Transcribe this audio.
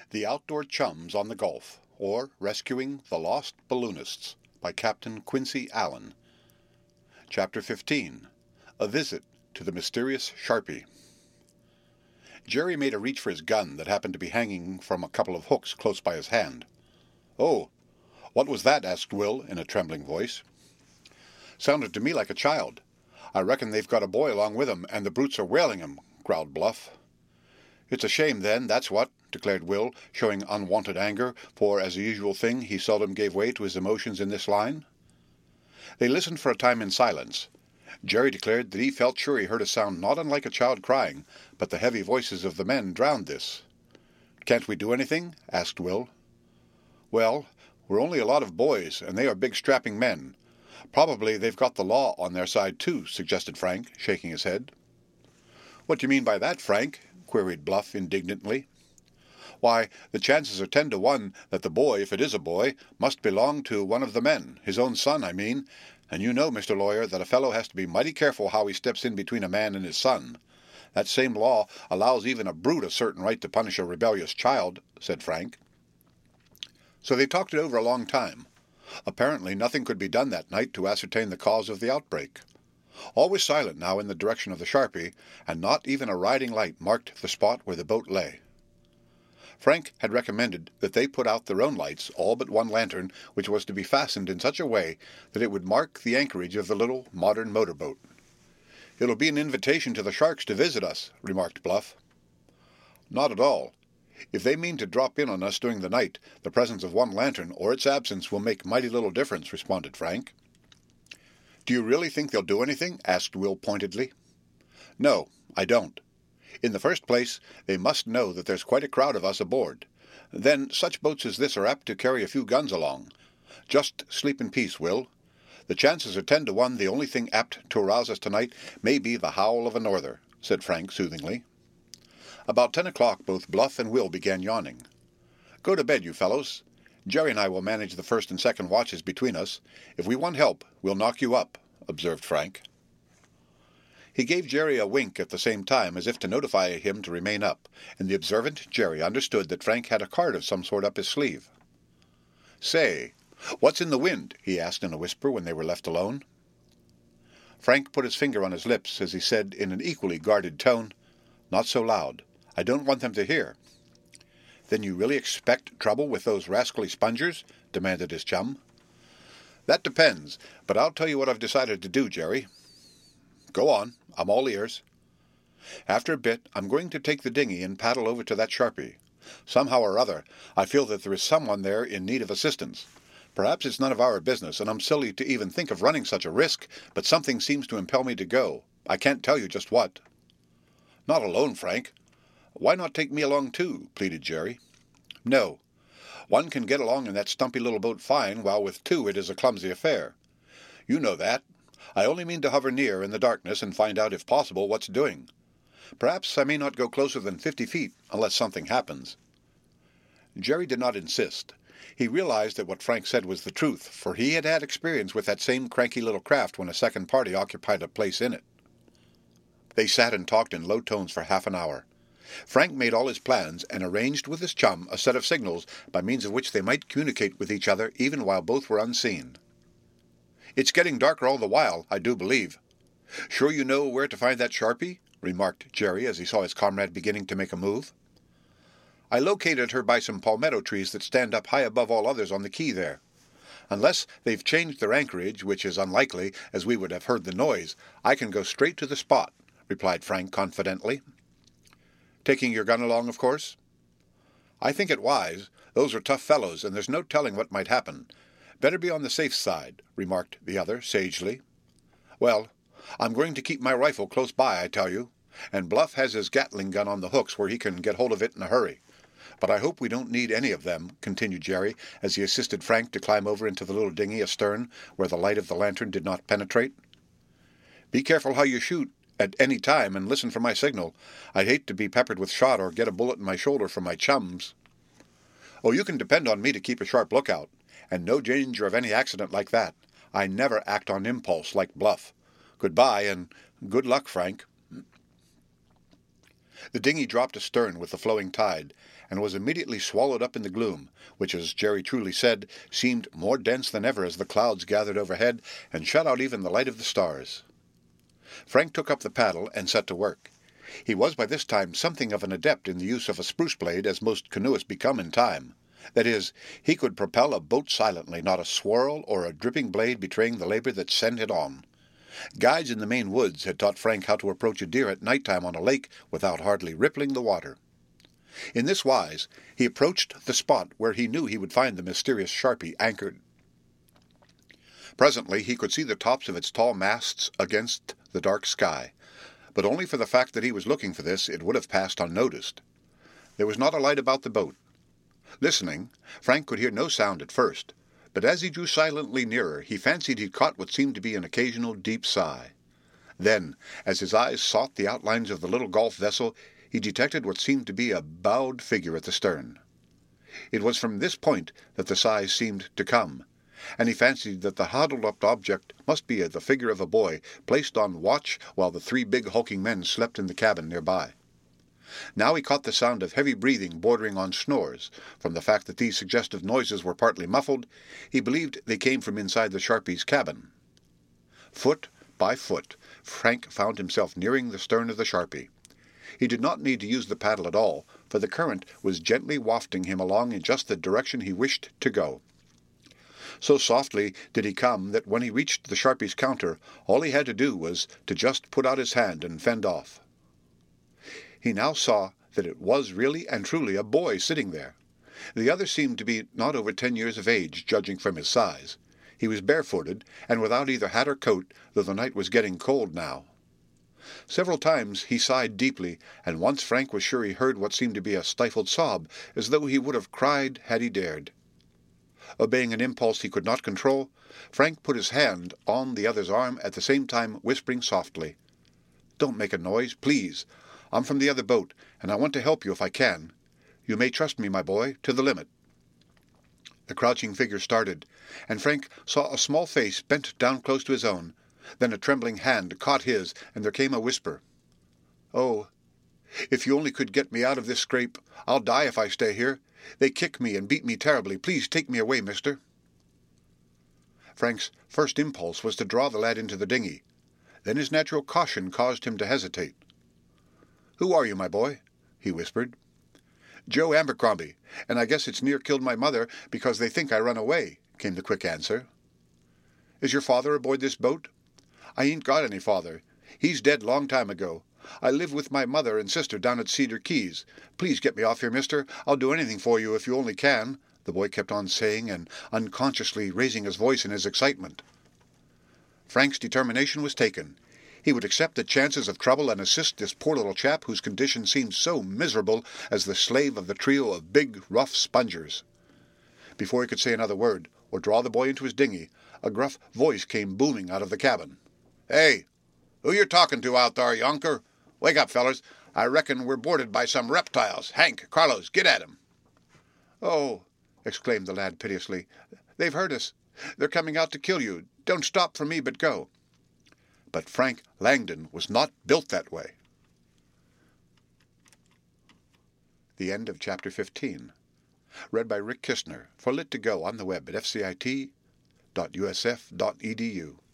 The Outdoor Chums on the Gulf, or Rescuing the Lost Balloonists, by Captain Quincy Allen. Chapter 15. A Visit to the Mysterious Sharpie. Jerry made a reach for his gun that happened to be hanging from a couple of hooks close by his hand. "Oh, what was that?" asked Will, in a trembling voice. "Sounded to me like a child. I reckon they've got a boy along with 'em, and the brutes are whaling him," growled Bluff. "It's a shame, then, that's what," declared Will, showing unwonted anger, for, as a usual thing, he seldom gave way to his emotions in this line. They listened for a time in silence. Jerry declared that he felt sure he heard a sound not unlike a child crying, but the heavy voices of the men drowned this. "Can't we do anything?" asked Will. "Well, we're only a lot of boys, and they are big strapping men. Probably they've got the law on their side, too," suggested Frank, shaking his head. "What do you mean by that, Frank?" queried Bluff indignantly. "Why, the chances are 10 to 1 that the boy, if it is a boy, must belong to one of the men, his own son, I mean, and you know, Mr. Lawyer, that a fellow has to be mighty careful how he steps in between a man and his son. That same law allows even a brute a certain right to punish a rebellious child," said Frank. So they talked it over a long time. Apparently nothing could be done that night to ascertain the cause of the outbreak. All was silent now in the direction of the Sharpie, and not even a riding light marked the spot where the boat lay. Frank had recommended that they put out their own lights, all but one lantern, which was to be fastened in such a way that it would mark the anchorage of the little modern motorboat. "It'll be an invitation to the sharks to visit us," remarked Bluff. "Not at all. If they mean to drop in on us during the night, the presence of one lantern or its absence will make mighty little difference," responded Frank. "Do you really think they'll do anything?" asked Will pointedly. "No, I don't. In the first place, they must know that there's quite a crowd of us aboard. Then, such boats as this are apt to carry a few guns along. Just sleep in peace, Will. The chances are 10 to 1 the only thing apt to arouse us tonight may be the howl of a norther," said Frank soothingly. About 10 o'clock both Bluff and Will began yawning. "Go to bed, you fellows. Jerry and I will manage the first and second watches between us. If we want help, we'll knock you up," observed Frank. He gave Jerry a wink at the same time, as if to notify him to remain up, and the observant Jerry understood that Frank had a card of some sort up his sleeve. "Say, what's in the wind?" he asked in a whisper when they were left alone. Frank put his finger on his lips as he said in an equally guarded tone, "Not so loud. I don't want them to hear." "Then you really expect trouble with those rascally spongers?" demanded his chum. "That depends, but I'll tell you what I've decided to do, Jerry." "Go on. I'm all ears." "After a bit, I'm going to take the dinghy and paddle over to that Sharpie. Somehow or other, I feel that there is someone there in need of assistance. Perhaps it's none of our business, and I'm silly to even think of running such a risk, but something seems to impel me to go. I can't tell you just what." "Not alone, Frank. Why not take me along, too?" pleaded Jerry. "No. One can get along in that stumpy little boat fine, while with two it is a clumsy affair. You know that. I only mean to hover near in the darkness and find out, if possible, what's doing. Perhaps I may not go closer than 50 feet, unless something happens." Jerry did not insist. He realized that what Frank said was the truth, for he had had experience with that same cranky little craft when a second party occupied a place in it. They sat and talked in low tones for half an hour. Frank made all his plans and arranged with his chum a set of signals by means of which they might communicate with each other even while both were unseen. "It's getting darker all the while, I do believe. Sure you know where to find that Sharpie?" remarked Jerry as he saw his comrade beginning to make a move. "I located her by some palmetto trees that stand up high above all others on the quay there. Unless they've changed their anchorage, which is unlikely, as we would have heard the noise, I can go straight to the spot," replied Frank confidently. "Taking your gun along, of course?" "I think it wise. Those are tough fellows, and there's no telling what might happen. Better be on the safe side," remarked the other sagely. "Well, I'm going to keep my rifle close by, I tell you, and Bluff has his Gatling gun on the hooks where he can get hold of it in a hurry. But I hope we don't need any of them," continued Jerry, as he assisted Frank to climb over into the little dinghy astern, where the light of the lantern did not penetrate. "Be careful how you shoot at any time, and listen for my signal. I'd hate to be peppered with shot or get a bullet in my shoulder from my chums." "Oh, you can depend on me to keep a sharp lookout, and no danger of any accident like that. I never act on impulse like Bluff. Goodbye, and good luck, Frank." The dinghy dropped astern with the flowing tide, and was immediately swallowed up in the gloom, which, as Jerry truly said, seemed more dense than ever as the clouds gathered overhead and shut out even the light of the stars. Frank took up the paddle and set to work. He was by this time something of an adept in the use of a spruce blade, as most canoeists become in time. That is, he could propel a boat silently, not a swirl or a dripping blade betraying the labor that sent it on. Guides in the Maine woods had taught Frank how to approach a deer at night time on a lake without hardly rippling the water. In this wise, he approached the spot where he knew he would find the mysterious Sharpie anchored. Presently he could see the tops of its tall masts against the dark sky, but only for the fact that he was looking for this it would have passed unnoticed. There was not a light about the boat. Listening, Frank could hear no sound at first, but as he drew silently nearer he fancied he caught what seemed to be an occasional deep sigh. Then, as his eyes sought the outlines of the little Gulf vessel, he detected what seemed to be a bowed figure at the stern. It was from this point that the sighs seemed to come, and he fancied that the huddled-up object must be the figure of a boy placed on watch while the three big hulking men slept in the cabin nearby. Now he caught the sound of heavy breathing bordering on snores. From the fact that these suggestive noises were partly muffled, he believed they came from inside the Sharpie's cabin. Foot by foot, Frank found himself nearing the stern of the Sharpie. He did not need to use the paddle at all, for the current was gently wafting him along in just the direction he wished to go. So softly did he come that when he reached the Sharpie's counter, all he had to do was to just put out his hand and fend off. He now saw that it was really and truly a boy sitting there. The other seemed to be not over 10 years of age, judging from his size. He was barefooted, and without either hat or coat, though the night was getting cold now. Several times he sighed deeply, and once Frank was sure he heard what seemed to be a stifled sob, as though he would have cried had he dared. Obeying an impulse he could not control, Frank put his hand on the other's arm, at the same time whispering softly, "Don't make a noise, please. I'm from the other boat, and I want to help you if I can. You may trust me, my boy, to the limit." The crouching figure started, and Frank saw a small face bent down close to his own. Then a trembling hand caught his, and there came a whisper. "Oh, if you only could get me out of this scrape. I'll die if I stay here. They kick me and beat me terribly. Please take me away, mister." Frank's first impulse was to draw the lad into the dinghy. Then his natural caution caused him to hesitate. "Who are you, my boy?" he whispered. "Joe Abercrombie, and I guess it's near killed my mother because they think I run away," came the quick answer. "Is your father aboard this boat?" "I ain't got any father. He's dead long time ago. I live with my mother and sister down at Cedar Keys. Please get me off here, mister. I'll do anything for you if you only can," the boy kept on saying, and unconsciously raising his voice in his excitement. Frank's determination was taken. He would accept the chances of trouble and assist this poor little chap whose condition seemed so miserable as the slave of the trio of big, rough spongers. Before he could say another word, or draw the boy into his dinghy, a gruff voice came booming out of the cabin. "Hey, who you talking to out there, yonker? Wake up, fellers. I reckon we're boarded by some reptiles. Hank, Carlos, get at 'em." "Oh," exclaimed the lad piteously, "they've heard us. They're coming out to kill you. Don't stop for me, but go." But Frank Langdon was not built that way. The end of Chapter 15. Read by Rick Kistner for Lit2Go on the web at fcit.usf.edu.